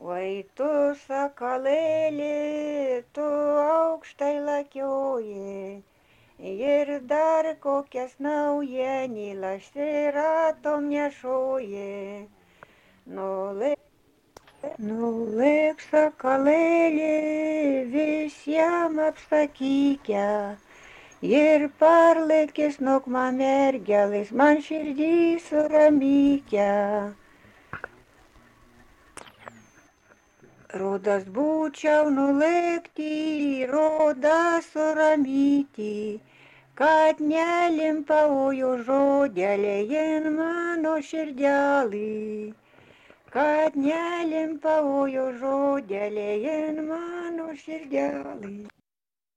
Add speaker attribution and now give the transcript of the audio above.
Speaker 1: Vai tu sakalėlį, tu aukštai lakioji ir dar kokias naujienylas ratom nešoji. Nulėk sakalėlį visiem apsakykia ir parlėkis nokma mergelis man širdį suramykia. Rodas būčiau nulėkti, rodas suramyti, kad nelimpauju žodėlėjen mano širdelį, kad nelimpauju žodėlėjen mano širdelį.